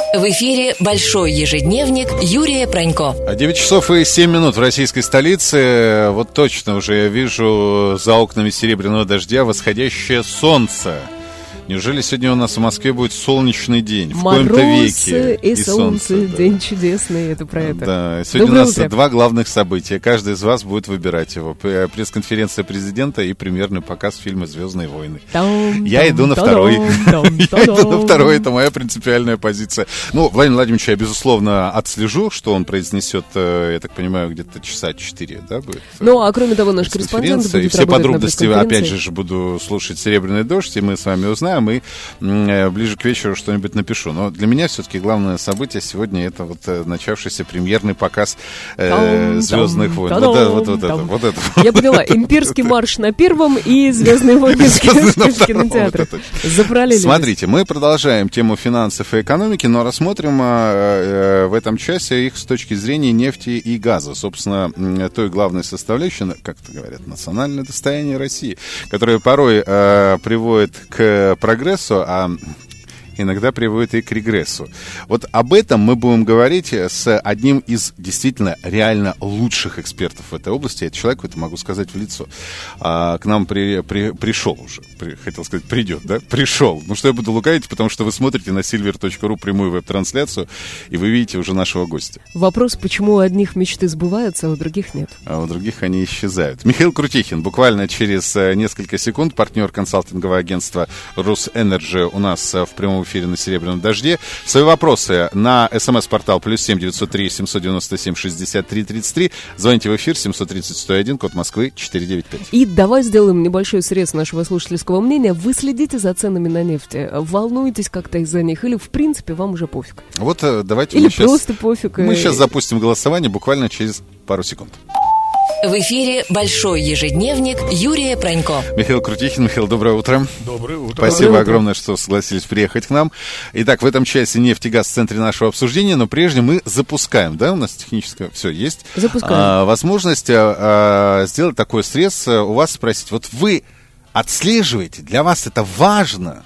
В эфире «Большой ежедневник» Юрия Пронько. 9 часов и 7 минут в российской столице. Вот точно уже я вижу за окнами серебряного дождя восходящее солнце. Неужели сегодня у нас в Москве будет солнечный день? В коем-то веке. И солнце, да. День чудесный, это про это. Да, сегодня у нас два главных события. Каждый из вас будет выбирать его. Пресс-конференция президента и премьерный показ фильма «Звездные войны». Я иду на второй. Я иду на второй, это моя принципиальная позиция. Ну, Владимир Владимирович, я, безусловно, отслежу, что он произнесет, я так понимаю, где-то часа 4, да, будет? Ну, а кроме того, наш корреспондент будет и все подробности, опять же, буду слушать «Серебряный дождь», и мы с вами узнаем. И ближе к вечеру что-нибудь напишу. Но для меня все-таки главное событие сегодня это вот начавшийся премьерный показ «Звездных войн». Вот это. Я поняла. Имперский марш на первом и «Звездные войны» в кинотеатре. Запараллелились. Смотрите, мы продолжаем тему финансов и экономики, но рассмотрим в этом часе их с точки зрения нефти и газа. Собственно, той главной составляющей, как это говорят, национальное достояние России, которое порой приводит к прогрессу, а иногда приводит и к регрессу. Вот об этом мы будем говорить с одним из действительно реально лучших экспертов в этой области. Я человеку это могу сказать в лицо. К нам пришел уже. Хотел сказать, придет, да? Пришел. Ну что я буду лукавить, потому что вы смотрите на silver.ru прямую веб-трансляцию, и вы видите уже нашего гостя. Вопрос, почему у одних мечты сбываются, а у других нет? А у других они исчезают. Михаил Крутихин, буквально через несколько секунд, партнер консалтингового агентства «Русэнерджи» у нас в прямом эфире на «Серебряном дожде». Свои вопросы на СМС-портал +7 903 797 63 33. Звоните в эфир 730-101, код Москвы 495. И давай сделаем небольшой срез нашего слушательского мнения. Вы следите за ценами на нефть? Волнуетесь как-то из-за них? Или, в принципе, вам уже пофиг? Вот давайте или просто пофиг. Мы сейчас запустим голосование буквально через пару секунд. В эфире «Большой ежедневник» Юрия Пронько. Михаил Крутихин. Михаил, доброе утро. Доброе утро. Спасибо огромное, что согласились приехать к нам. Итак, в этом часе нефть и газ в центре нашего обсуждения, но прежде мы запускаем, да, у нас техническое все есть. Запускаем. Возможность сделать такой срез, у вас спросить, вот вы отслеживаете, для вас это важно,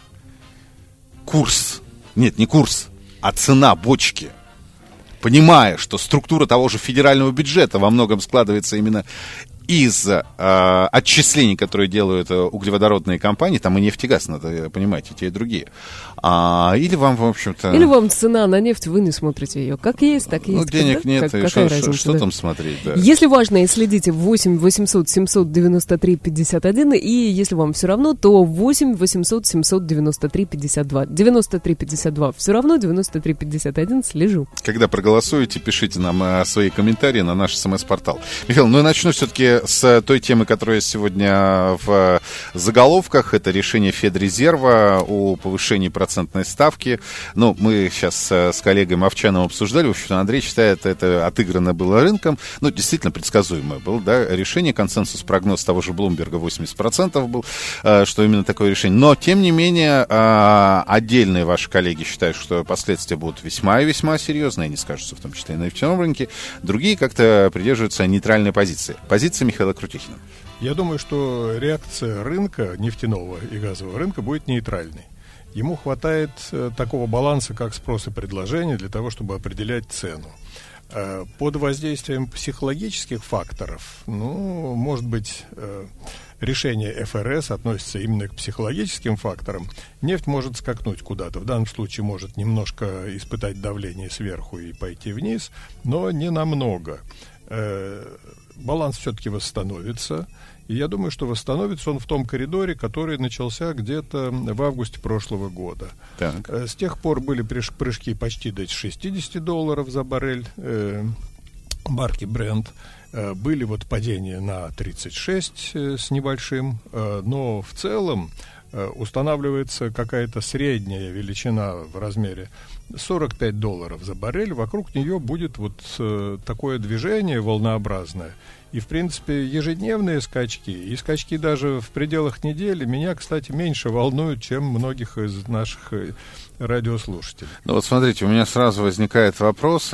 курс, нет, не курс, а цена бочки, понимая, что структура того же федерального бюджета во многом складывается именно из отчислений, которые делают углеводородные компании, там и нефть и газ, надо понимать, и те, и другие. Или вам, в общем-то... Или вам цена на нефть, вы не смотрите ее. Как есть, так и есть. Ну, денег нет, какая разница, что там смотреть, да. Если важно, следите 8 800 793 51, и если вам все равно, то 8 800 793 52. 93 52 все равно, 93 51 слежу. Когда проголосуете, пишите нам свои комментарии на наш СМС-портал. Михаил, ну и начну все-таки с той темы, которая сегодня в заголовках. Это решение Федрезерва о повышении процентной ставки. Ну, мы сейчас с коллегой Мовчаном обсуждали. В общем, Андрей считает, это отыграно было рынком. Ну, действительно, предсказуемое было, да, решение. Консенсус, прогноз того же Блумберга 80% был, что именно такое решение. Но, тем не менее, отдельные ваши коллеги считают, что последствия будут весьма и весьма серьезные. Они скажутся, в том числе и на нефтяном рынке. Другие как-то придерживаются нейтральной позиции. Позиция Михаила Крутихина. Я думаю, что реакция рынка, нефтяного и газового рынка, будет нейтральной. Ему хватает такого баланса, как спрос и предложение, для того, чтобы определять цену. Под воздействием психологических факторов, ну, может быть, решение ФРС относится именно к психологическим факторам. Нефть может скакнуть куда-то. В данном случае может немножко испытать давление сверху и пойти вниз, но не намного. Баланс все-таки восстановится. И я думаю, что восстановится он в том коридоре, который начался где-то в августе прошлого года. Так. С тех пор были прыжки почти до $60 за баррель марки Brent. Были вот падения на 36 с небольшим, но в целом устанавливается какая-то средняя величина в размере $45 за баррель. Вокруг нее будет вот такое движение волнообразное. И, в принципе, ежедневные скачки, и скачки даже в пределах недели, меня, кстати, меньше волнуют, чем многих из наших радиослушателей. Ну вот смотрите, у меня сразу возникает вопрос.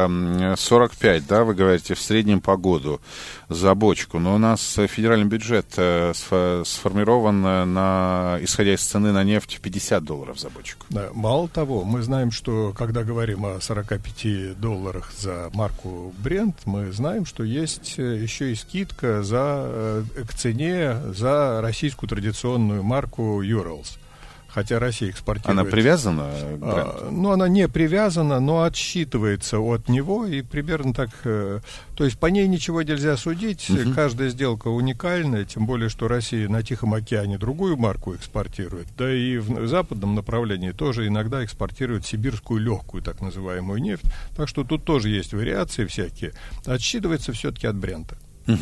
45, да, вы говорите, в среднем по году за бочку. Но у нас федеральный бюджет сформирован исходя из цены на нефть в $50 за бочку. Да, мало того, мы знаем, что когда говорим о $45 за марку Brent, мы знаем, что есть еще и скидка к цене за российскую традиционную марку Urals. Хотя Россия экспортирует... Она привязана к бренду? Ну, она не привязана, но отсчитывается от него, и примерно так... То есть по ней ничего нельзя судить, каждая сделка уникальная, тем более, что Россия на Тихом океане другую марку экспортирует, да и в западном направлении тоже иногда экспортирует сибирскую легкую, так называемую нефть, так что тут тоже есть вариации всякие. Отсчитывается все-таки от брента.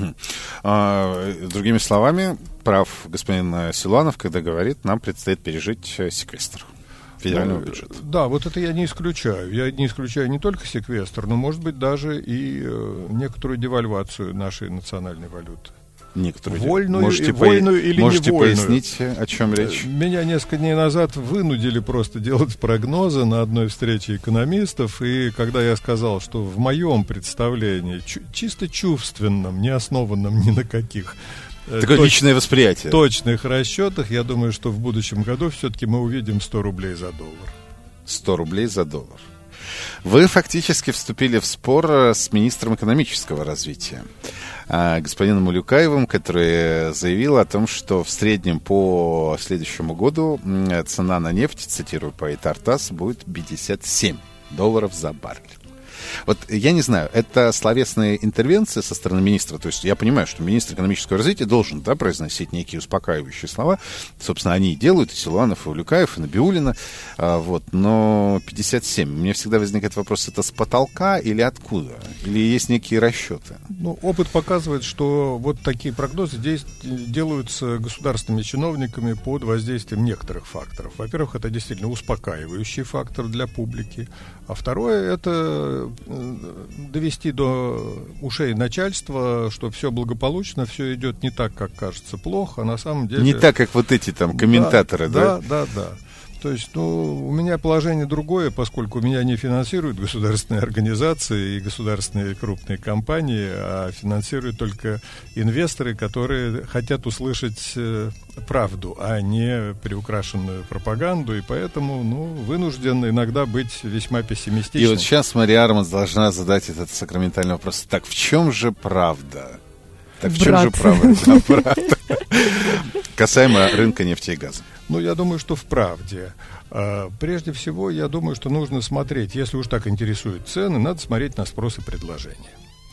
Другими словами, прав господин Силуанов, когда говорит, нам предстоит пережить секвестр федерального бюджета. Да, вот это я не исключаю. Я не исключаю не только секвестр, но, может быть, даже и некоторую девальвацию нашей национальной валюты. Некоторые. Вольную можете или можете невольную. Пояснить, о чем речь? Меня несколько дней назад вынудили просто делать прогнозы на одной встрече экономистов, и когда я сказал, что в моем представлении, чисто чувственном, не основанном ни на каких такое личное восприятие. Точных расчетах, я думаю, что в будущем году все-таки мы увидим 100 рублей за доллар. 100 рублей за доллар. Вы фактически вступили в спор с министром экономического развития, господином Улюкаевым, который заявил о том, что в среднем по следующему году цена на нефть, цитирую по Тартас, будет $57 за баррель. Вот я не знаю, это словесная интервенция со стороны министра, то есть я понимаю, что министр экономического развития должен, да, произносить некие успокаивающие слова, собственно, они и делают, и Силуанов, и Улюкаев, и Набиуллина, вот, но 57, у меня всегда возникает вопрос, это с потолка или откуда, или есть некие расчеты? Ну, опыт показывает, что вот такие прогнозы делаются государственными чиновниками под воздействием некоторых факторов. Во-первых, это действительно успокаивающий фактор для публики, а второе, это довести до ушей начальства, что все благополучно, все идет не так, как кажется плохо, а на самом деле... Не так, как вот эти там комментаторы, да? Да. То есть, у меня положение другое, поскольку меня не финансируют государственные организации и государственные крупные компании, а финансируют только инвесторы, которые хотят услышать правду, а не приукрашенную пропаганду, и поэтому, вынужден иногда быть весьма пессимистичным. И вот сейчас Мария Арманс должна задать этот сакраментальный вопрос. Так в чем же правда? Так в чем же правда? Касаемо рынка нефти и газа. Я думаю, что в правде. Прежде всего, я думаю, что нужно смотреть, если уж так интересуют цены, надо смотреть на спрос и предложение.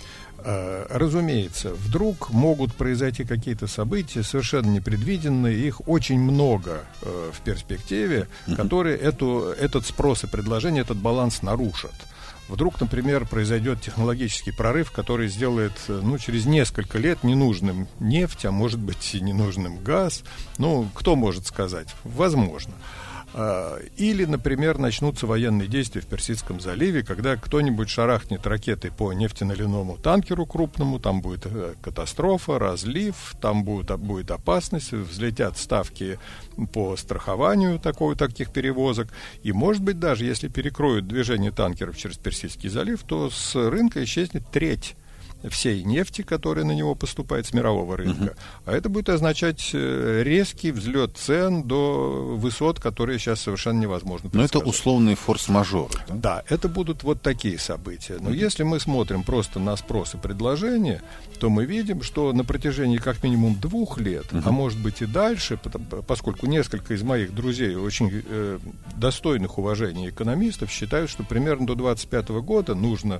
Разумеется, вдруг могут произойти какие-то события совершенно непредвиденные, их очень много в перспективе, которые этот спрос и предложение, этот баланс нарушат. Вдруг, например, произойдет технологический прорыв, который сделает, через несколько лет ненужным нефть, а может быть и ненужным газ. Кто может сказать? Возможно. Или, например, начнутся военные действия в Персидском заливе, когда кто-нибудь шарахнет ракетой по нефтенолиному танкеру крупному, там будет катастрофа, разлив, там будет опасность, взлетят ставки по страхованию таких перевозок. И, может быть, даже если перекроют движение танкеров через Персидский залив, то с рынка исчезнет треть всей нефти, которая на него поступает с мирового рынка. А это будет означать резкий взлет цен до высот, которые сейчас совершенно невозможно предсказать. Но это условные форс-мажоры. Да, это будут вот такие события. Но если мы смотрим просто на спрос и предложение, то мы видим, что на протяжении как минимум 2 лет, а может быть и дальше, поскольку несколько из моих друзей, очень достойных уважения экономистов, считают, что примерно до 2025 года нужно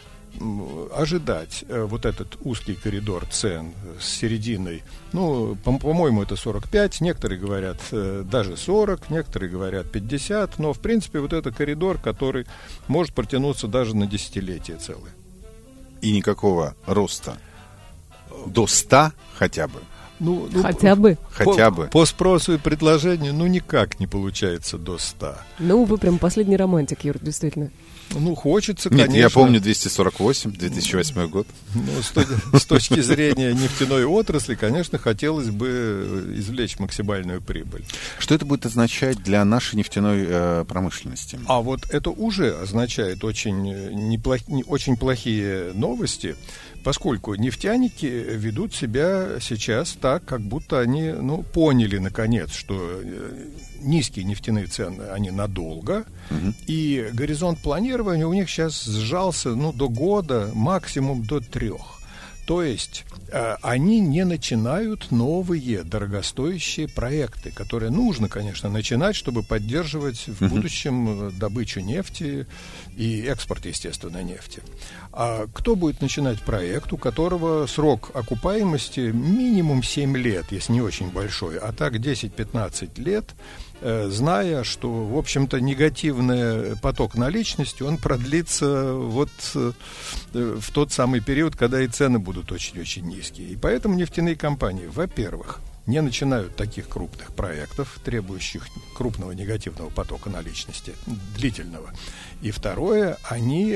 ожидать вот этот узкий коридор цен с серединой, по-моему, это 45, некоторые говорят даже 40, некоторые говорят 50, но, в принципе, вот это коридор, который может протянуться даже на десятилетие целое. И никакого роста до 100 хотя бы? Хотя бы. По спросу и предложению, никак не получается до 100. Вы прям последний романтик, Юр, действительно. Хочется, конечно. Нет, я помню 248, 2008 год. С точки зрения нефтяной отрасли, конечно, хотелось бы извлечь максимальную прибыль. Что это будет означать для нашей нефтяной промышленности? А вот это уже означает очень плохие новости, поскольку нефтяники ведут себя сейчас так, как будто они поняли, наконец, что низкие нефтяные цены, они надолго, и горизонт планирования у них сейчас сжался до года, максимум до 3. То есть они не начинают новые дорогостоящие проекты, которые нужно, конечно, начинать, чтобы поддерживать в будущем добычу нефти и экспорт, естественно, нефти. А кто будет начинать проект, у которого срок окупаемости минимум 7 лет, если не очень большой, а так 10-15 лет, зная, что, в общем-то, негативный поток наличности, он продлится в тот самый период, когда и цены будут очень-очень низкие. И поэтому нефтяные компании, во-первых, не начинают таких крупных проектов, требующих крупного негативного потока наличности, длительного. И второе, они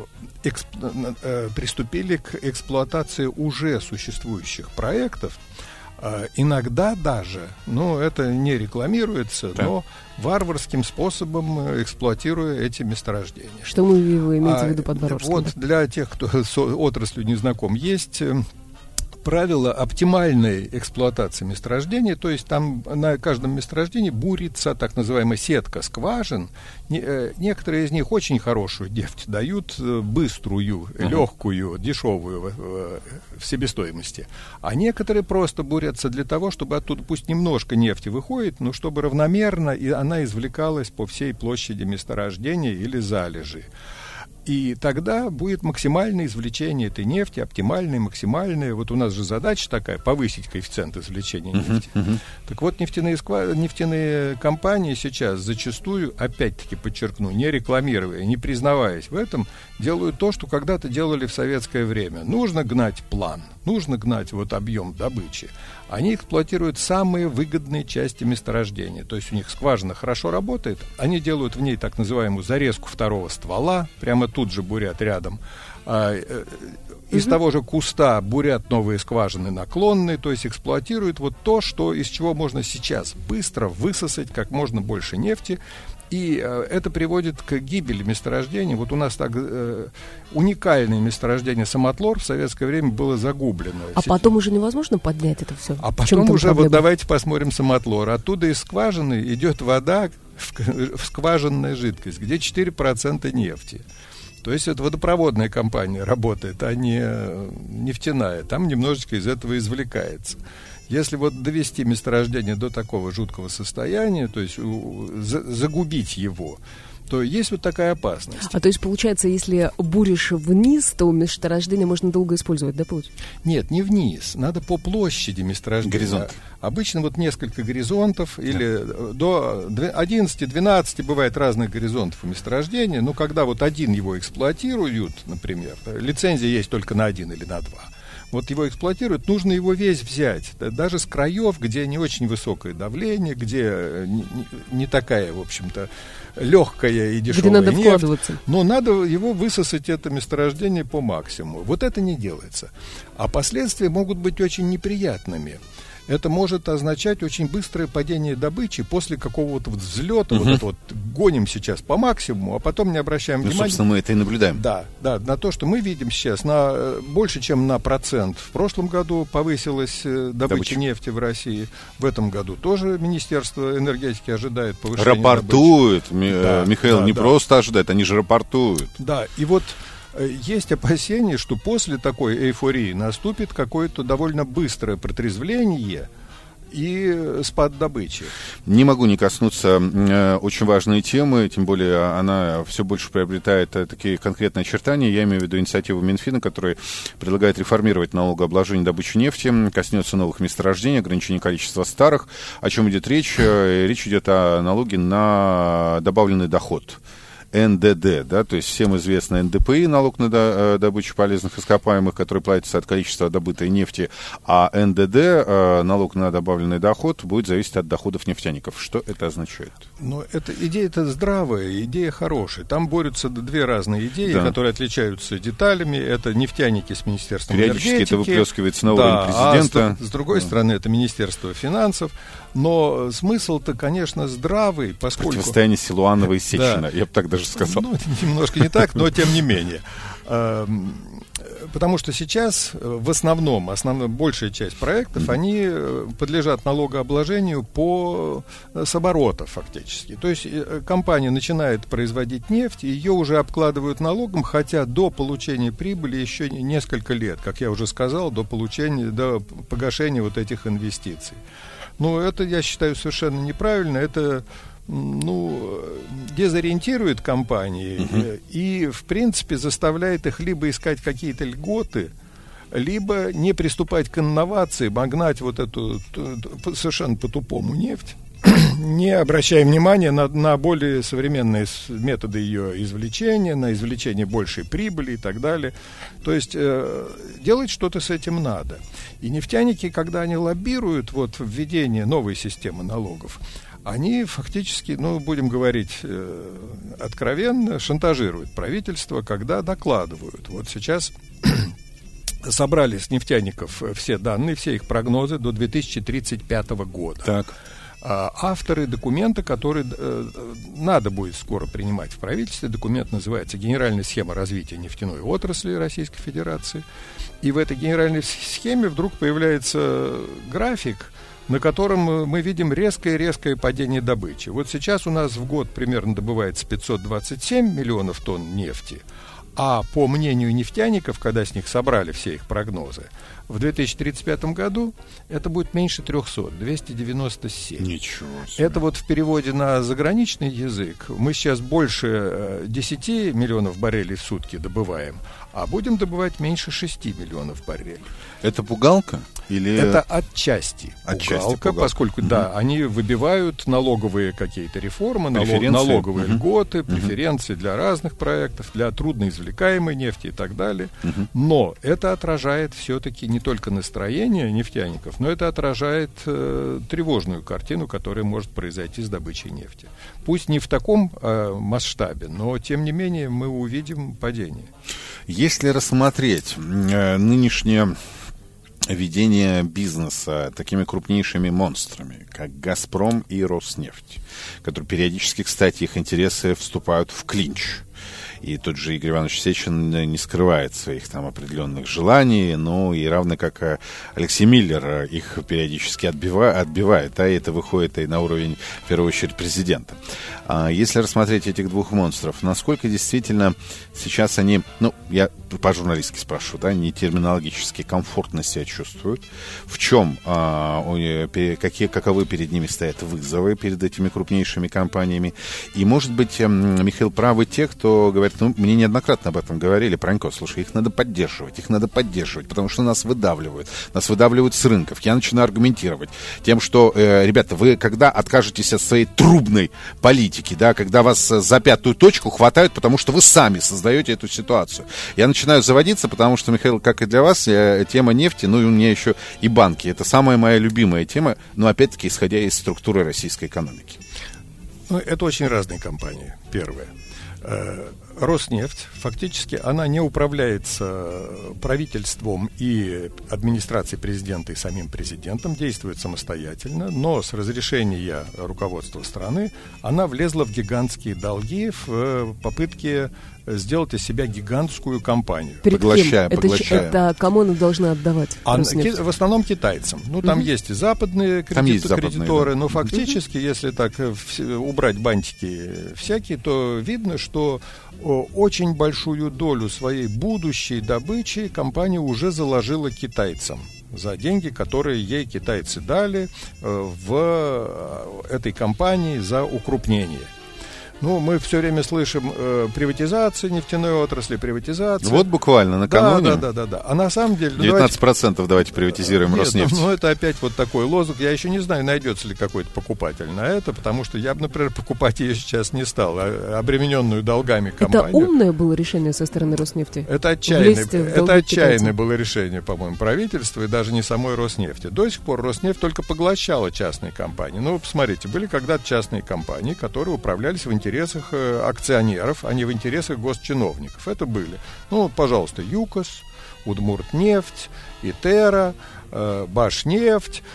приступили к эксплуатации уже существующих проектов, иногда даже, это не рекламируется, но варварским способом эксплуатируя эти месторождения. Что вы имеете в виду под варварским? Для тех, кто с отраслью не знаком, есть правило оптимальной эксплуатации месторождения, то есть там на каждом месторождении бурится так называемая сетка скважин. Некоторые из них очень хорошую нефть дают, быструю, легкую, дешевую в себестоимости. А некоторые просто бурятся для того, чтобы оттуда пусть немножко нефти выходит, но чтобы равномерно и она извлекалась по всей площади месторождения или залежи. И тогда будет максимальное извлечение этой нефти, оптимальное, максимальное. Вот у нас же задача такая — повысить коэффициент извлечения нефти. Так вот, нефтяные компании сейчас зачастую, опять-таки подчеркну, не рекламируя, не признаваясь в этом, делают то, что когда-то делали в советское время. Нужно гнать план, нужно гнать объем добычи. Они эксплуатируют самые выгодные части месторождения. То есть у них скважина хорошо работает, они делают в ней так называемую зарезку второго ствола, прямо тут же бурят рядом. Из того же куста бурят новые скважины наклонные, то есть эксплуатируют то, из чего можно сейчас быстро высосать как можно больше нефти. И это приводит к гибели месторождений. У нас так уникальное месторождение Самотлор в советское время было загублено. А потом уже невозможно поднять это все? А потом уже, давайте посмотрим Самотлор. Оттуда из скважины идет вода в скважинная жидкость, где 4% нефти. То есть это водопроводная компания работает, а не нефтяная. Там немножечко из этого извлекается. Если довести месторождение до такого жуткого состояния, то есть загубить его, то есть такая опасность. А то есть, получается, если буришь вниз, то месторождение можно долго использовать, да, получается? Нет, не вниз. Надо по площади месторождения. Горизонт. Обычно несколько горизонтов, или до 11-12 бывает разных горизонтов у месторождения, но когда один его эксплуатируют, например, лицензия есть только на 1 или на 2, его эксплуатируют, нужно его весь взять. Даже с краев, где не очень высокое давление, где не такая, в общем-то, легкая и дешевая где надо нефть, вкладываться. Но надо его высосать, это месторождение, по максимуму. Это не делается. А последствия могут быть очень неприятными. Это может означать очень быстрое падение добычи после какого-то взлета. Гоним сейчас по максимуму, а потом не обращаем внимания. Собственно, мы это и наблюдаем. Да, на то, что мы видим сейчас, больше, чем на процент. В прошлом году повысилась добыча нефти в России. В этом году тоже Министерство энергетики ожидает повышения рапортует, добычи. Михаил, просто ожидает, они же рапортуют. Да, и есть опасения, что после такой эйфории наступит какое-то довольно быстрое протрезвление и спад добычи. Не могу не коснуться очень важной темы, тем более она все больше приобретает такие конкретные очертания. Я имею в виду инициативу Минфина, которая предлагает реформировать налогообложение добычи нефти, коснется новых месторождений, ограничения количества старых. О чем идет речь? Речь идет о налоге на добавленный доход. НДД, да, то есть всем известно НДПИ, налог на добычу полезных ископаемых, который платится от количества добытой нефти, а НДД, налог на добавленный доход, будет зависеть от доходов нефтяников. Что это означает? Ну, идея-то здравая, идея хорошая. Там борются две разные идеи, которые отличаются деталями. Это нефтяники с Министерством энергетики. Периодически это выплескивается на уровень президента. А с другой стороны, это Министерство финансов. Но смысл-то, конечно, здравый, поскольку... Противостояние Силуанова и Сечина, я бы так даже сказал. Ну, немножко не так, но тем не менее. Потому что сейчас в основном большая часть проектов, они подлежат налогообложению с оборота фактически. То есть компания начинает производить нефть, ее уже обкладывают налогом, хотя до получения прибыли еще несколько лет, как я уже сказал, до погашения вот этих инвестиций. Но это, я считаю, совершенно неправильно. Это, дезориентирует компании и, в принципе, заставляет их либо искать какие-то льготы, либо не приступать к инновации, гнать вот эту совершенно по-тупому нефть, не обращая внимания на более современные методы ее извлечения, на извлечение большей прибыли и так далее. То есть делать что-то с этим надо. И нефтяники, когда они лоббируют введение новой системы налогов, они фактически, будем говорить откровенно, шантажируют правительство, когда докладывают. Вот сейчас собрали с нефтяников все данные, все их прогнозы до 2035 года. Так. Авторы документа, который надо будет скоро принимать в правительстве, документ называется «Генеральная схема развития нефтяной отрасли Российской Федерации». И в этой генеральной схеме вдруг появляется график, на котором мы видим резкое падение добычи. Вот сейчас у нас в год примерно добывается 527 миллионов тонн нефти, а по мнению нефтяников, когда с них собрали все их прогнозы, в 2035 году это будет меньше 300, 297. Ничего себе. Это в переводе на заграничный язык. Мы сейчас больше 10 миллионов баррелей в сутки добываем, а будем добывать меньше 6 миллионов баррелей. Это пугалка? Или... Это отчасти пугалка, поскольку, они выбивают налоговые какие-то реформы, налоговые льготы, преференции для разных проектов, для трудноизвлекаемой нефти и так далее. Но это отражает все-таки не только настроение нефтяников, но это отражает тревожную картину, которая может произойти с добычей нефти. Пусть не в таком масштабе, но тем не менее мы увидим падение. Если рассмотреть нынешнее ведение бизнеса такими крупнейшими монстрами, как «Газпром» и «Роснефть», которые периодически, кстати, их интересы вступают в клинч. И тот же Игорь Иванович Сечин не скрывает своих там определенных желаний, но и равно как Алексей Миллер их периодически отбивает, а это выходит и на уровень, в первую очередь, президента. Если рассмотреть этих двух монстров, насколько действительно сейчас они, я по-журналистски спрашиваю, не терминологически комфортно себя чувствуют, в чем, каковы перед ними стоят вызовы перед этими крупнейшими компаниями, и, может быть, Михаил, правы те, кто говорит, мне неоднократно об этом говорили, Пронько, слушай, их надо поддерживать, потому что нас выдавливают с рынков. Я начинаю аргументировать тем, что, ребята, вы когда откажетесь от своей трубной политики, когда вас за пятую точку хватают, потому что вы сами создаете эту ситуацию. Я начинаю заводиться, потому что, Михаил, как и для вас, тема нефти, и у меня еще и банки. Это самая моя любимая тема, но опять-таки исходя из структуры российской экономики. Это очень разные компании, первое. Роснефть, фактически, она не управляется правительством и администрацией президента и самим президентом, действует самостоятельно, но с разрешения руководства страны она влезла в гигантские долги в попытке сделать из себя гигантскую компанию. Поглощая. Это кому она должна отдавать? В основном китайцам. Там есть и западные кредиторы, но фактически, если так убрать бантики всякие, то видно, что очень большую долю своей будущей добычи компания уже заложила китайцам за деньги, которые ей китайцы дали в этой компании за укрупнение. Ну, мы все время слышим приватизация нефтяной отрасли, приватизация. Вот буквально накануне. Да. А на самом деле... 19% давайте приватизируем Роснефть. Ну, это опять вот такой лозунг. Я еще не знаю, найдется ли какой-то покупатель на это, потому что я бы, например, покупать ее сейчас не стал, обремененную долгами компанию. Это умное было решение со стороны Роснефти? Это отчаянное было решение, по-моему, правительства и даже не самой Роснефти. До сих пор Роснефть только поглощала частные компании. Ну, посмотрите, были когда-то частные компании, которые управлялись в интересах акционеров, а не в интересах госчиновников. Это были, ну, пожалуйста, ЮКОС, Удмуртнефть, Итера, Башнефть,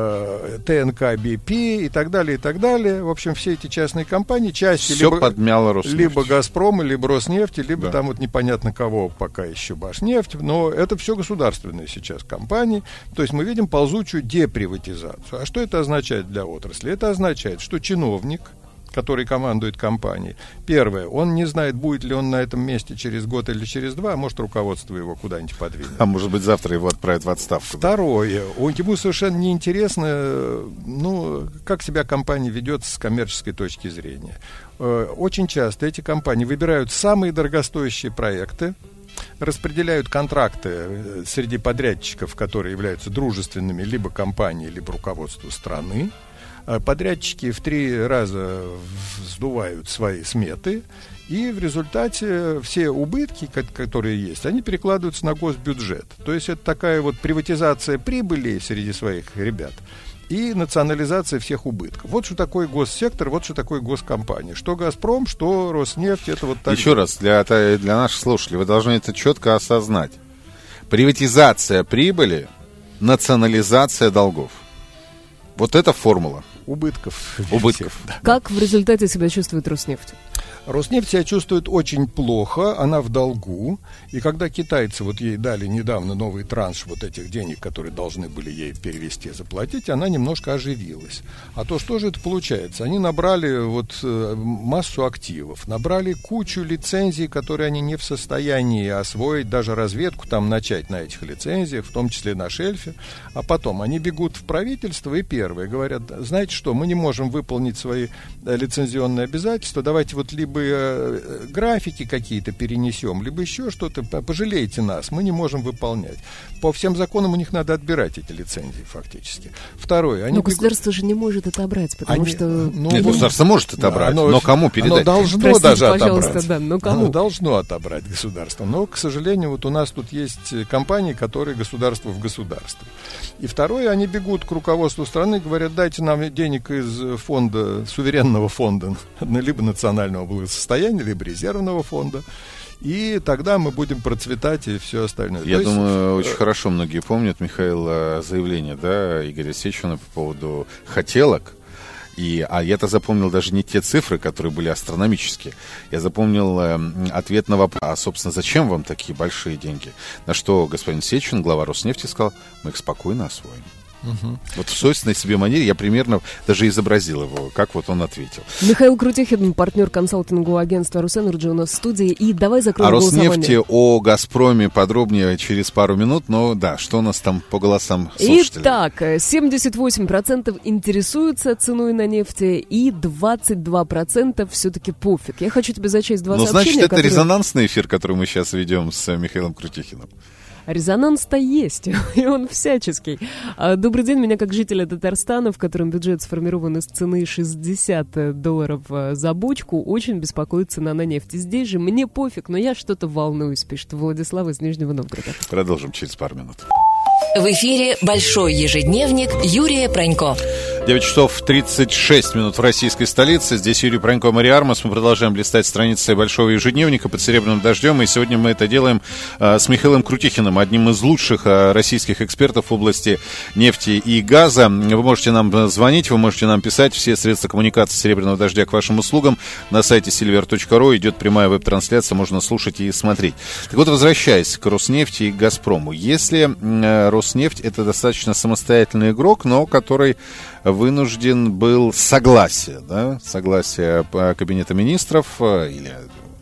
ТНК БП и так далее, и так далее. В общем, все эти частные компании, части все подмяло Роснефть. Либо Газпрома, либо Роснефти, либо там вот непонятно кого пока еще Башнефть. Но это все государственные сейчас компании. То есть мы видим ползучую деприватизацию. А что это означает для отрасли? Это означает, что чиновник, который командует компанией. Первое, он не знает, будет ли он на этом месте через год или через два, а может, руководство его куда-нибудь подвинет. А может быть, завтра его отправят в отставку. Второе, ему совершенно неинтересно, ну, как себя компания ведет с коммерческой точки зрения. Очень часто эти компании выбирают самые дорогостоящие проекты, распределяют контракты среди подрядчиков, которые являются дружественными либо компании, либо руководству страны. Подрядчики в 3 раза сдувают свои сметы, и в результате все убытки, которые есть, они перекладываются на госбюджет. То есть это такая вот приватизация прибыли среди своих ребят и национализация всех убытков. Вот что такое госсектор, вот что такое госкомпания. Что «Газпром», что «Роснефть», это вот так. Еще раз, для наших слушателей, вы должны это четко осознать. Приватизация прибыли, национализация долгов. Вот это формула. Убытков. Да. Как в результате себя чувствует Роснефть? Роснефть себя чувствует очень плохо, она в долгу, и когда китайцы вот ей дали недавно новый транш вот этих денег, которые должны были ей перевести, заплатить, она немножко оживилась. А то что же это получается? Они набрали вот массу активов, набрали кучу лицензий, которые они не в состоянии освоить, даже разведку там начать на этих лицензиях, в том числе на шельфе, а потом они бегут в правительство и первые говорят, знаете что, мы не можем выполнить свои лицензионные обязательства, давайте вот либо графики какие-то перенесем, либо еще что-то, пожалейте нас, мы не можем выполнять. По всем законам у них надо отбирать эти лицензии фактически. Второе. Но государство же не может отобрать, потому что... Нет, государство может отобрать, но кому передать? Оно должно Простите, даже отобрать. Да, но кому? Оно должно отобрать государство. Но, к сожалению, вот у нас тут есть компании, которые государство в государство. И второе, они бегут к руководству страны и говорят, дайте нам денег из фонда, суверенного фонда, либо национального благосостояния, либо резервного фонда, и тогда мы будем процветать и все остальное. Я думаю, очень хорошо многие помнят, Михаил, заявление, да, Игоря Сечина по поводу хотелок. А я-то запомнил даже не те цифры, которые были астрономические. Я запомнил ответ на вопрос, а, собственно, зачем вам такие большие деньги? На что господин Сечин, глава Роснефти, сказал, мы их спокойно освоим. Угу. Вот в собственной себе манере я примерно даже изобразил его, как вот он ответил. Михаил Крутихин, партнер консалтингового агентства «Росэнерджи» у нас в студии. И давай закроем голосование. О Роснефти, о «Газпроме» подробнее через пару минут. Но да, что у нас там по голосам слушателей? Итак, 78% интересуются ценой на нефть, и 22% все-таки пофиг. Я хочу тебе зачесть два сообщения. Ну, значит, это резонансный эфир, который мы сейчас ведем с Михаилом Крутихиным. Резонанс-то есть, и он всяческий. Добрый день, меня как жителя Татарстана, в котором бюджет сформирован из цены $60 за бочку, очень беспокоит цена на нефть. Здесь же мне пофиг, но я что-то волнуюсь, пишет Владислав из Нижнего Новгорода. Продолжим через пару минут. В эфире «Большой ежедневник» Юрия Пронько. 9 часов 36 минут в российской столице. Здесь Юрий Пронько, Мария Армас. Мы продолжаем листать страницы «Большого ежедневника» под серебряным дождем. И сегодня мы это делаем с Михаилом Крутихиным, одним из лучших российских экспертов в области нефти и газа. Вы можете нам звонить, вы можете нам писать. Все средства коммуникации «Серебряного дождя» к вашим услугам. На сайте silver.ru идет прямая веб-трансляция, можно слушать и смотреть. Так вот, возвращаясь к Роснефти и Газпрому. Если Роснефть — это достаточно самостоятельный игрок, но который вынужден был согласие Кабинета министров или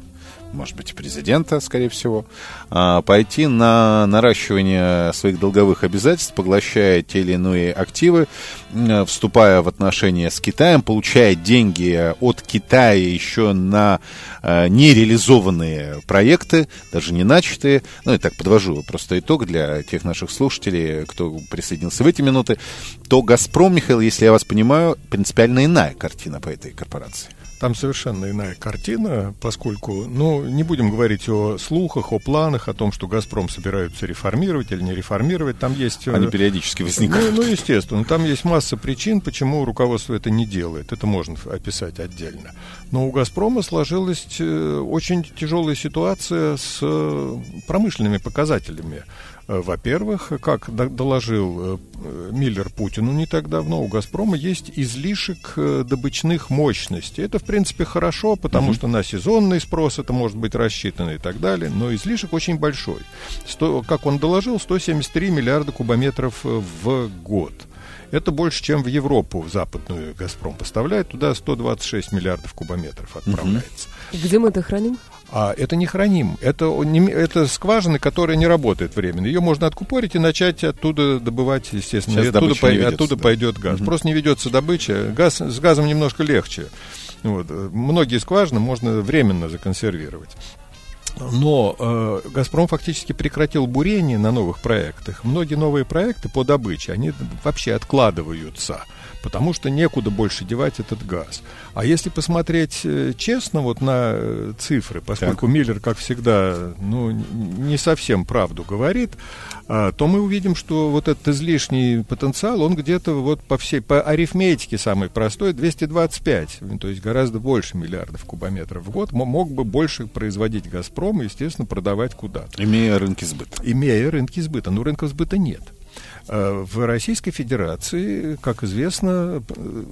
может быть, президента, скорее всего, пойти на наращивание своих долговых обязательств, поглощая те или иные активы, вступая в отношения с Китаем, получая деньги от Китая еще на нереализованные проекты, даже не начатые. Ну, и так подвожу просто итог для тех наших слушателей, кто присоединился в эти минуты. То «Газпром», Михаил, если я вас понимаю, принципиально иная картина по этой корпорации. Там совершенно иная картина, поскольку, не будем говорить о слухах, о планах, о том, что «Газпром» собираются реформировать или не реформировать. Там есть... Они периодически возникают. Естественно. Там есть масса причин, почему руководство это не делает. Это можно описать отдельно. Но у «Газпрома» сложилась очень тяжелая ситуация с промышленными показателями. Во-первых, как доложил Миллер Путину не так давно, у «Газпрома» есть излишек добычных мощностей. Это, в принципе, хорошо, потому что на сезонный спрос это может быть рассчитано и так далее, но излишек очень большой. Как он доложил, 173 миллиарда кубометров в год. Это больше, чем в Европу, в западную «Газпром» поставляет. Туда 126 миллиардов кубометров отправляется. Где мы это храним? Это не храним. Это скважина, которая не работает временно. Ее можно откупорить и начать оттуда добывать, естественно. Оттуда пойдет газ. Просто не ведется добыча. С газом немножко легче. Многие скважины можно временно законсервировать. Но «Газпром» фактически прекратил бурение на новых проектах. Многие новые проекты по добыче, они вообще откладываются, потому что некуда больше девать этот газ. А если посмотреть честно на цифры, поскольку Миллер, как всегда, не совсем правду говорит, то мы увидим, что этот излишний потенциал, он где-то по арифметике самой простой 225, то есть гораздо больше миллиардов кубометров в год, мог бы больше производить «Газпром» и, естественно, продавать куда-то. Имея рынки сбыта. Но рынка сбыта нет. В Российской Федерации, как известно,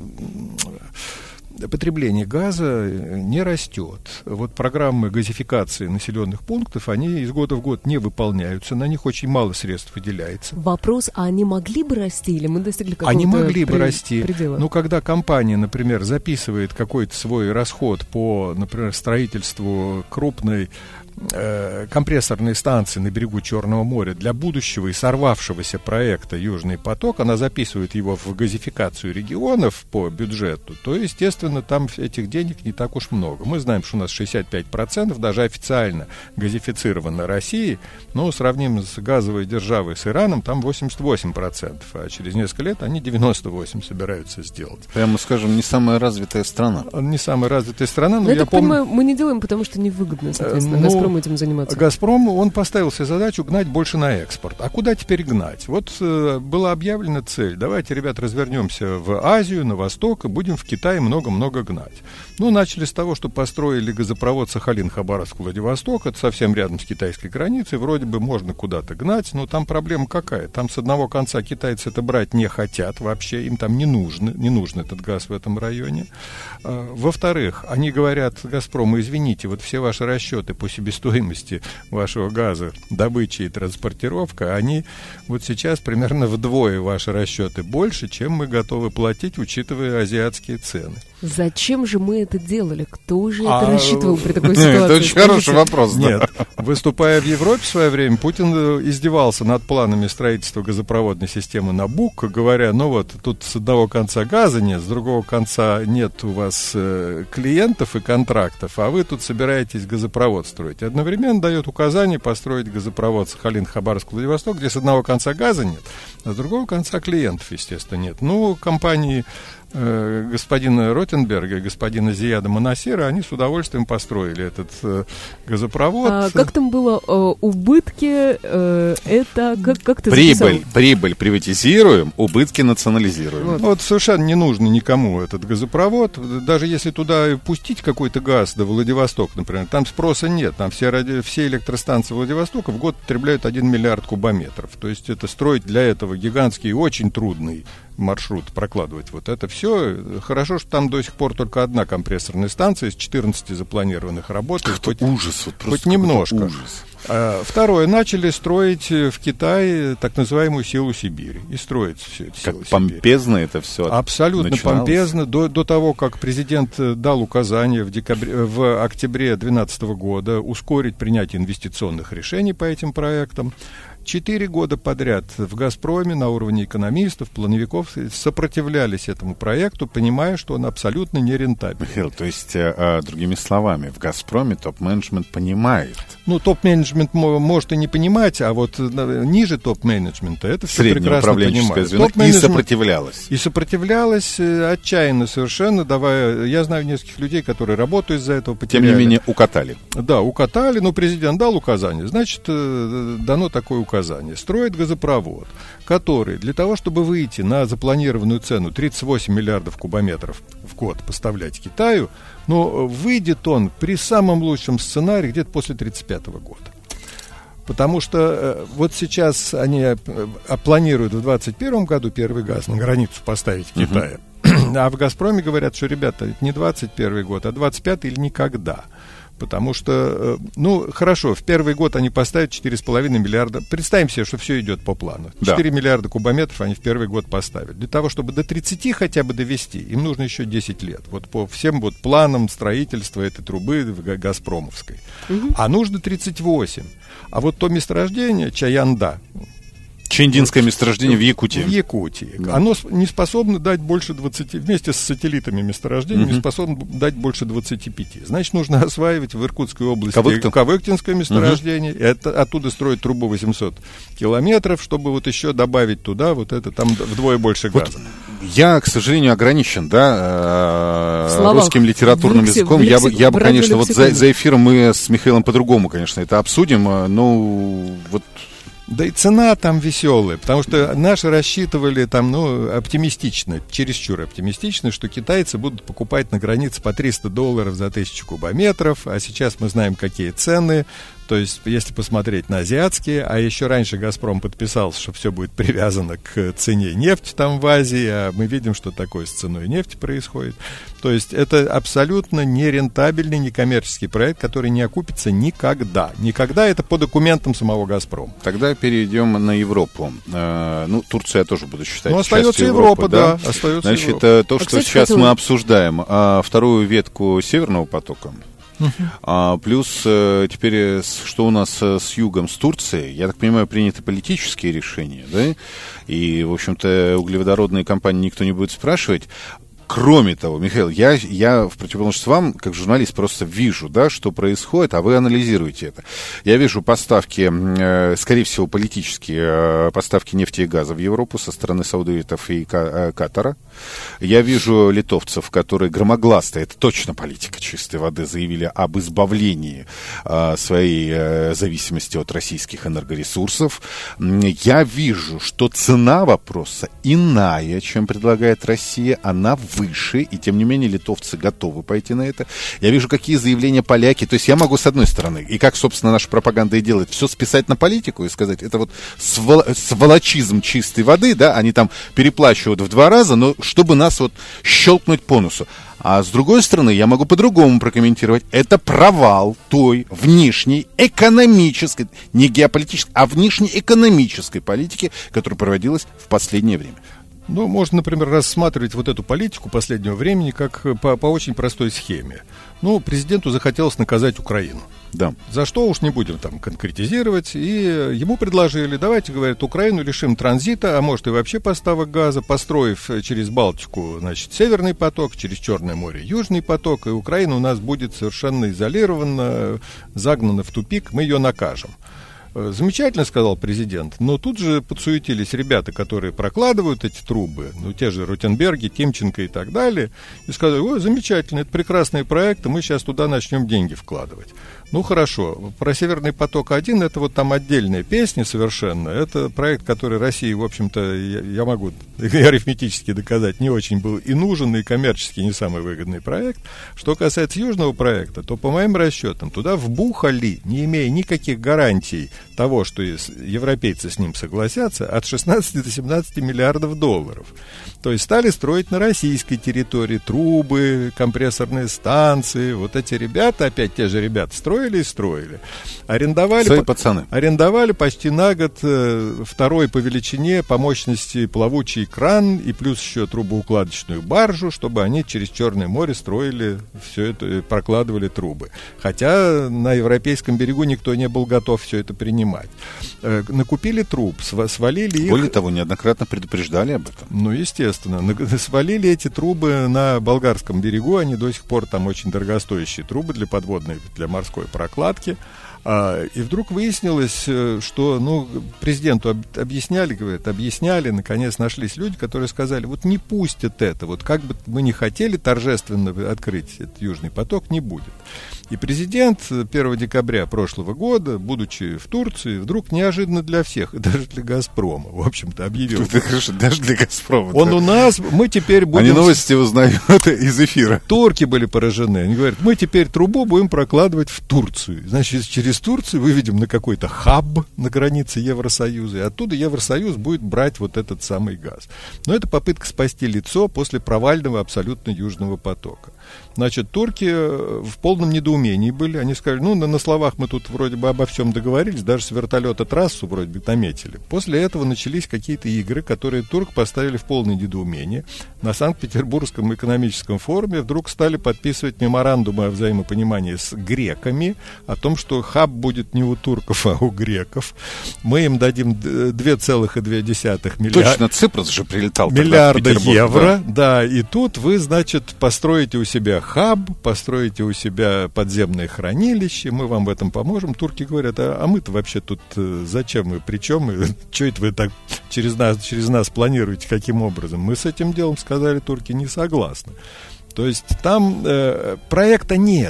потребление газа не растет. Программы газификации населенных пунктов, они из года в год не выполняются, на них очень мало средств выделяется. Вопрос, а они могли бы расти или мы достигли какого-то предела? Они могли бы расти. Когда компания, например, записывает какой-то свой расход по, например, строительству крупной компрессорной станции на берегу Черного моря для будущего и сорвавшегося проекта «Южный поток», она записывает его в газификацию регионов по бюджету, то, естественно, там этих денег не так уж много. Мы знаем, что у нас 65% даже официально газифицировано Россией, но сравним с газовой державой с Ираном, там 88%, а через несколько лет они 98% собираются сделать. Прямо скажем, не самая развитая страна. Не самая развитая страна, но я понимаю, мы не делаем, потому что невыгодно, соответственно, «Газпром» этим заниматься. «Газпром», он поставил себе задачу гнать больше на экспорт. А куда теперь гнать? Была объявлена цель. Давайте, ребят, развернемся в Азию, на восток, и будем в Китае много-много гнать. Начали с того, что построили газопровод Сахалин-Хабаровск-Владивосток. Это совсем рядом с китайской границей. Вроде бы можно куда-то гнать, но там проблема какая? Там с одного конца китайцы это брать не хотят вообще. Им там не нужен этот газ в этом районе. Во-вторых, они говорят «Газпрому», извините, все ваши расчеты по себестоимости вашего газа, добыча и транспортировка, они сейчас примерно вдвое ваши расчеты больше, чем мы готовы платить, учитывая азиатские цены. Зачем же мы это делали? Кто же это рассчитывал при такой ситуации? Это очень хороший вопрос. Нет. Выступая в Европе в свое время, Путин издевался над планами строительства газопроводной системы «Набук», говоря, тут с одного конца газа нет, с другого конца нет у вас клиентов и контрактов, а вы тут собираетесь газопровод строить. Одновременно дает указание построить газопровод Сахалин-Хабаровск-Владивосток, где с одного конца газа нет, а с другого конца клиентов, естественно, нет. Компании господина Ротенберга и господина Зияда Монасира, они с удовольствием построили этот газопровод. Как там было? Убытки, это... Как ты записал? Прибыль приватизируем, убытки национализируем. Совершенно не нужно никому этот газопровод. Даже если туда пустить какой-то газ до Владивостока, например, там спроса нет. Там все электростанции Владивостока в год потребляют 1 миллиард кубометров. То есть это строить для этого гигантский и очень трудный маршрут прокладывать. Это все. Хорошо, что там до сих пор только одна компрессорная станция из 14 запланированных работает. Ужас. Хоть немножко. Ужас. Второе. Начали строить в Китае так называемую силу Сибири. И строится все это. Как помпезно это все абсолютно начиналось. Помпезно. До того, как президент дал указание в октябре 2012 года ускорить принятие инвестиционных решений по этим проектам, 4 года подряд в «Газпроме» на уровне экономистов, плановиков сопротивлялись этому проекту, понимая, что он абсолютно нерентабельный. Михаил, то есть, другими словами, в «Газпроме» топ-менеджмент понимает. Ну, топ-менеджмент может и не понимать, а вот ниже топ-менеджмента это все прекрасно понимает. Звено и сопротивлялось. И сопротивлялось отчаянно совершенно, давая... Я знаю нескольких людей, которые работают из-за этого, потеряли. Тем не менее, укатали. Да, укатали, но президент дал указание. Значит, дано такое указание. Строит газопровод, который для того, чтобы выйти на запланированную цену 38 миллиардов кубометров в год поставлять Китаю, но выйдет он при самом лучшем сценарии где-то после 1935 года. Потому что вот сейчас они планируют в 2021 году первый газ на границу поставить в Китае. А в «Газпроме» говорят, что, ребята, это не 2021 год, а 2025 или никогда. Потому что, ну, хорошо, в первый год они поставят 4,5 миллиарда. Представим себе, что все идет по плану. 4 миллиарда кубометров они в первый год поставят. Для того, чтобы до 30 хотя бы довести, им нужно еще 10 лет. Вот по всем вот планам строительства этой трубы газпромовской. А нужно 38. А вот то месторождение Чаянда, Чандинское месторождение в Якутии. В Якутии. Да. Оно не способно дать больше 20, вместе с сателлитами месторождений, не способно дать больше 25. Значит, нужно осваивать в Иркутской области Ковыктинское месторождение. Это, оттуда строить трубу 800 километров, чтобы вот еще добавить туда вот это, там вдвое больше газа. Вот я, к сожалению, ограничен, да, русским литературным языком. Я бы, конечно, вот за эфиром мы с Михаилом по-другому, конечно, это обсудим, но вот... Да и цена там веселая, потому что наши рассчитывали там, ну, оптимистично, чересчур оптимистично, что китайцы будут покупать на границе по $300 за 1000 кубометров, а сейчас мы знаем, какие цены. То есть, если посмотреть на азиатские, а еще раньше «Газпром» подписался, что все будет привязано к цене нефти там в Азии, а мы видим, что такое с ценой нефти происходит. То есть, это абсолютно нерентабельный, некоммерческий проект, который не окупится никогда. Никогда, это по документам самого «Газпрома». Тогда перейдем на Европу. Ну, Турцию я тоже буду считать частью остается Европы. Да, остается Значит, Европа. То, что сейчас мы обсуждаем, вторую ветку Северного потока, плюс теперь, что у нас с югом, с Турцией, я так понимаю, приняты политические решения, да, и, в общем-то, углеводородные компании никто не будет спрашивать. Кроме того, Михаил, я в противоположность вам, как журналист, просто вижу, да, что происходит, а вы анализируете это. Я вижу поставки, скорее всего, политические поставки нефти и газа в Европу со стороны саудитов и Катара. Я вижу литовцев, которые громогласно, это точно политика чистой воды, заявили об избавлении своей зависимости от российских энергоресурсов. Я вижу, что цена вопроса иная, чем предлагает Россия, она выше, и тем не менее литовцы готовы пойти на это. Я вижу, какие заявления поляки. То есть я могу, с одной стороны, и как, собственно, наша пропаганда и делает, все списать на политику и сказать, это вот сволочизм чистой воды, да, они там переплачивают в 2 раза, но чтобы нас вот щелкнуть по носу. А с другой стороны, я могу по-другому прокомментировать. Это провал той внешней экономической, не геополитической, а внешнеэкономической политики, которая проводилась в последнее время. Ну, можно, например, рассматривать вот эту политику последнего времени как по очень простой схеме. Ну, президенту захотелось наказать Украину. Да. За что уж не будем там конкретизировать. И ему предложили, давайте, говорят, Украину лишим транзита, а может и вообще поставок газа, построив через Балтику, значит, Северный поток, через Черное море Южный поток, и Украина у нас будет совершенно изолирована, загнана в тупик, мы ее накажем. Замечательно, сказал президент, но тут же подсуетились ребята, которые прокладывают эти трубы, ну, те же Ротенберги, Тимченко и так далее, и сказали, ой, замечательно, это прекрасные проекты, мы сейчас туда начнем деньги вкладывать. Ну, хорошо, про Северный поток-1, это вот там отдельная песня совершенно, это проект, который России, в общем-то, я могу арифметически доказать, не очень был и нужен, и коммерчески не самый выгодный проект. Что касается южного проекта, то, по моим расчетам, туда вбухали, не имея никаких гарантий того, что европейцы с ним согласятся, от 16 до 17 миллиардов долларов. То есть стали строить на российской территории трубы, компрессорные станции. Вот эти ребята, опять те же ребята, строили и строили. Свои пацаны. Арендовали почти на год второй по величине, по мощности плавучий кран и плюс еще трубоукладочную баржу, чтобы они через Черное море строили все это, прокладывали трубы. Хотя на европейском берегу никто не был готов все это принимать. Накупили труб, свалили их. Более того, неоднократно предупреждали об этом. Ну, естественно. Свалили эти трубы на болгарском берегу. Они до сих пор там очень дорогостоящие трубы для подводной, для морской прокладки. И вдруг выяснилось, что президенту объясняли, наконец нашлись люди, которые сказали, вот не пустят это, вот как бы мы ни хотели торжественно открыть этот Южный поток, не будет. И президент 1 декабря прошлого года, будучи в Турции, вдруг неожиданно для всех, и даже для «Газпрома», в общем-то, объявил. Хорошо, даже для «Газпрома». Он у нас, мы теперь будем... Они новости узнают из эфира. Турки были поражены. Они говорят, мы теперь трубу будем прокладывать в Турцию. Значит, через Турцию выведем на какой-то хаб на границе Евросоюза, и оттуда Евросоюз будет брать вот этот самый газ. Но это попытка спасти лицо после провального абсолютно Южного потока. Значит, турки в полном недоумении были. Они сказали, на словах мы тут вроде бы обо всем договорились, даже с вертолета трассу вроде бы наметили. После этого начались какие-то игры, которые турок поставили в полное недоумение. На Санкт-Петербургском экономическом форуме вдруг стали подписывать меморандумы о взаимопонимании с греками, о том, что хаб будет не у турков, а у греков. Мы им дадим 2,2 миллиарда. Точно, Ципрос же прилетал. Миллиарда евро, да. И тут вы, значит, построите у себя хаб, построите у себя подземное хранилище, мы вам в этом поможем. Турки говорят, а мы-то вообще тут зачем мы, при чем мы, что это вы так через нас планируете, каким образом? Мы с этим делом, сказали турки, не согласны. То есть там проекта нет.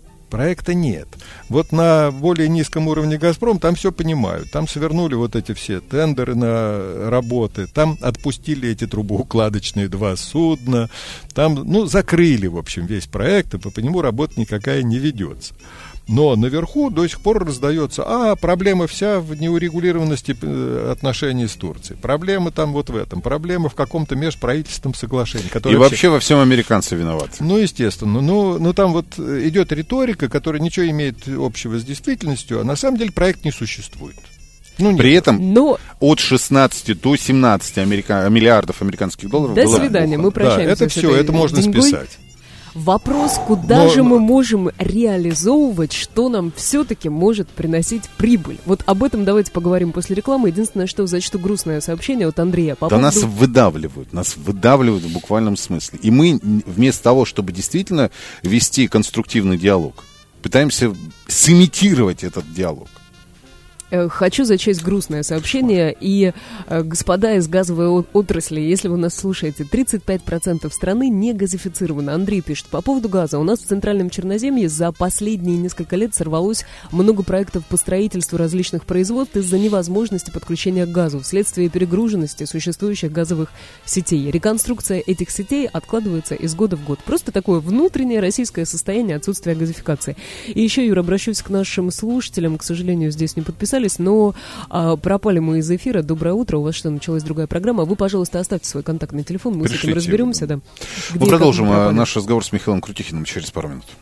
Вот на более низком уровне «Газпром» там все понимают. Там свернули вот эти все тендеры на работы, там отпустили эти трубоукладочные 2 судна, там, закрыли, в общем, весь проект, и по нему работа никакая не ведется. Но наверху до сих пор раздается, проблема вся в неурегулированности отношений с Турцией. Проблема там вот в этом. Проблема в каком-то межправительственном соглашении. И вообще во всем американцы виноваты. Естественно. Там вот идет риторика, которая ничего имеет общего с действительностью, а на самом деле проект не существует. При этом от 16 до 17 миллиардов американских долларов до свидания, мы прощаемся. Это все, это можно списать. Вопрос, куда же мы можем реализовывать, что нам все-таки может приносить прибыль. Вот об этом давайте поговорим после рекламы. Единственное, что зачту грустное сообщение от Андрея. Нас выдавливают в буквальном смысле. И мы вместо того, чтобы действительно вести конструктивный диалог, пытаемся сымитировать этот диалог. Хочу зачесть грустное сообщение. И, господа из газовой отрасли, если вы нас слушаете, 35% страны не газифицировано. Андрей пишет, по поводу газа. У нас в Центральном Черноземье за последние несколько лет сорвалось много проектов по строительству различных производств из-за невозможности подключения к газу вследствие перегруженности существующих газовых сетей. Реконструкция этих сетей откладывается из года в год. Просто такое внутреннее российское состояние отсутствия газификации. И еще, Юра, обращусь к нашим слушателям. К сожалению, здесь не подписались, но пропали мы из эфира. Доброе утро, у вас что, началась другая программа? Вы, пожалуйста, оставьте свой контактный телефон, мы с этим разберемся. Да. Мы продолжим наш разговор с Михаилом Крутихиным через пару минут.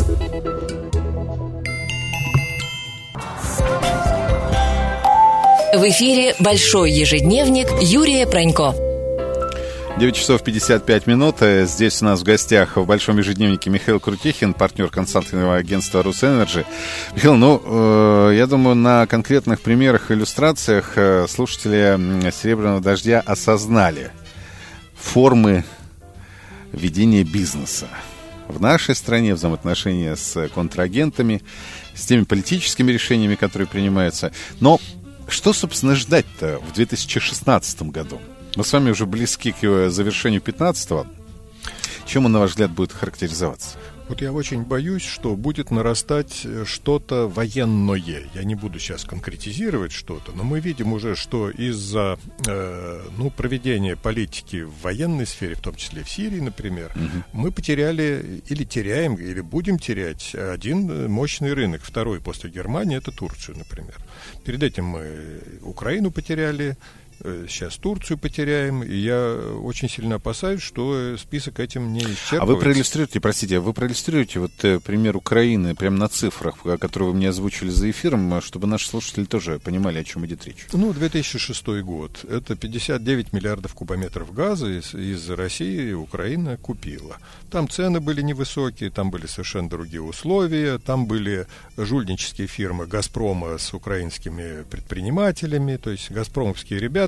В эфире «Большой ежедневник» Юрия Пронько. 9 часов 55 минут. Здесь у нас в гостях в Большом ежедневнике Михаил Крутихин, партнер консалтингового агентства «Русэнерджи». Михаил, я думаю, на конкретных примерах, иллюстрациях слушатели «Серебряного дождя» осознали формы ведения бизнеса в нашей стране, взаимоотношения с контрагентами, с теми политическими решениями, которые принимаются. Но что, собственно, ждать-то в 2016 году? Мы с вами уже близки к завершению 15-го. Чем он, на ваш взгляд, будет характеризоваться? Вот я очень боюсь, что будет нарастать что-то военное. Я не буду сейчас конкретизировать что-то, но мы видим уже, что из-за проведения политики в военной сфере, в том числе в Сирии, например, мы потеряли или теряем, или будем терять один мощный рынок. Второй после Германии — это Турцию, например. Перед этим мы Украину потеряли, сейчас Турцию потеряем, и я очень сильно опасаюсь, что список этим не исчерпывается. А вы проиллюстрируете вот пример Украины прямо на цифрах, которые вы мне озвучили за эфиром, чтобы наши слушатели тоже понимали, о чем идет речь? 2006 год. Это 59 миллиардов кубометров газа из России Украина купила. Там цены были невысокие, там были совершенно другие условия, там были жульнические фирмы «Газпрома» с украинскими предпринимателями, то есть газпромовские ребята.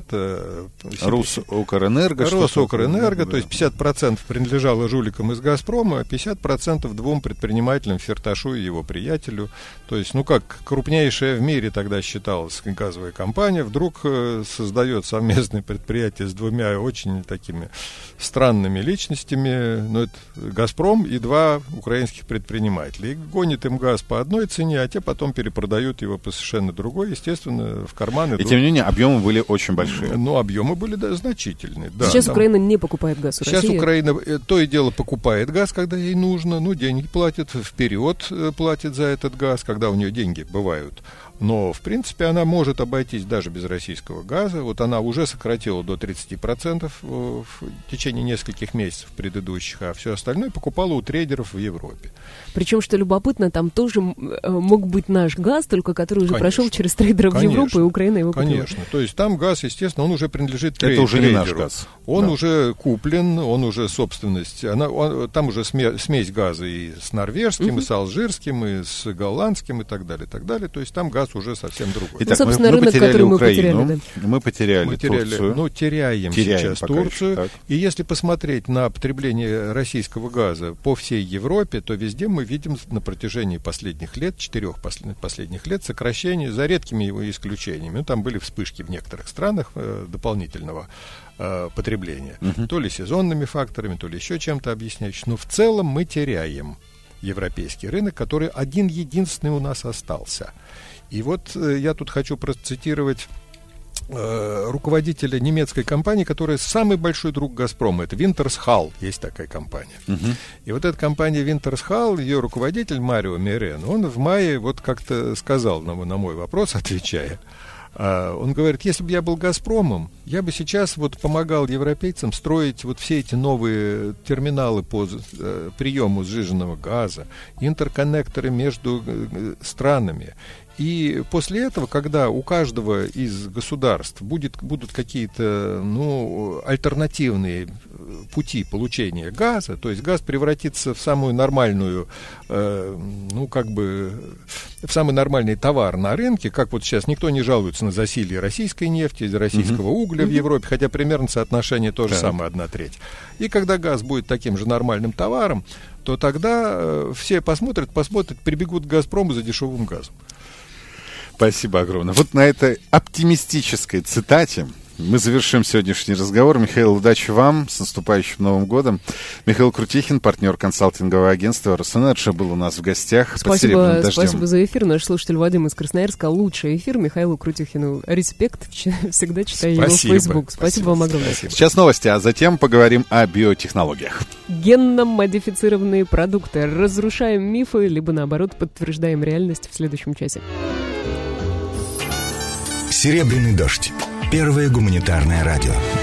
Росукрэнерго, то есть 50% принадлежало жуликам из «Газпрома», а 50% двум предпринимателям, Фирташу и его приятелю. То есть, как крупнейшая в мире тогда считалась газовая компания, вдруг создает совместное предприятие с двумя очень такими странными личностями, это «Газпром» и два украинских предпринимателя. И гонит им газ по одной цене, а те потом перепродают его по совершенно другой, естественно, в карманы. И тем не менее, объемы были очень большие. Объемы были значительные. Да, сейчас Украина не покупает газ у России. Сейчас Украина то и дело покупает газ, когда ей нужно, деньги платит, вперед платит за этот газ, когда у нее деньги бывают. Но, в принципе, она может обойтись даже без российского газа. Вот она уже сократила до 30% в течение нескольких месяцев предыдущих, а все остальное покупала у трейдеров в Европе. Причем, что любопытно, там тоже мог быть наш газ, только который уже прошел через трейдеров Европы, и Украина его купила. Конечно. То есть там газ, естественно, он уже принадлежит трейдеру. Это уже не наш газ. Он уже куплен, он уже собственность. Там уже смесь газа и с норвежским, и с алжирским, и с голландским, и так далее, и так далее. То есть там газ уже совсем другой. Итак, собственно, рынок, потеряли Украину, мы потеряли Турцию. Теряем сейчас Турцию. И если посмотреть на потребление российского газа по всей Европе, то везде мы видим на протяжении последних лет, 4 последних лет, сокращение, за редкими его исключениями. Там были вспышки в некоторых странах дополнительного потребления. То ли сезонными факторами, то ли еще чем-то объясняющим. Но в целом мы теряем европейский рынок, который один-единственный у нас остался. И вот я тут хочу процитировать руководителя немецкой компании, которая самый большой друг «Газпрома». Это Wintershall, есть такая компания. И вот эта компания Wintershall, ее руководитель Марио Мейрен, он в мае вот как-то сказал на мой вопрос, отвечая, он говорит, если бы я был «Газпромом», я бы сейчас помогал европейцам строить все эти новые терминалы по приему сжиженного газа, интерконнекторы между странами. И после этого, когда у каждого из государств будут какие-то альтернативные пути получения газа, то есть газ превратится в самую нормальную, в самый нормальный товар на рынке, как вот сейчас никто не жалуется на засилье российской нефти, российского угля в Европе, хотя примерно соотношение то же самое 1/3. И когда газ будет таким же нормальным товаром, то тогда все посмотрят, прибегут к «Газпрому» за дешевым газом. Спасибо огромное. Вот на этой оптимистической цитате мы завершим сегодняшний разговор. Михаил, удачи вам. С наступающим Новым годом. Михаил Крутихин, партнер консалтингового агентства «Росэнерджи», был у нас в гостях. Спасибо за эфир. Наш слушатель Вадим из Красноярска. Лучший эфир. Михаилу Крутихину респект. Всегда читаю его в Facebook. Спасибо вам огромное. Сейчас новости, а затем поговорим о биотехнологиях. Генно-модифицированные продукты. Разрушаем мифы, либо наоборот подтверждаем реальность в следующем часе. «Серебряный дождь». Первое гуманитарное радио.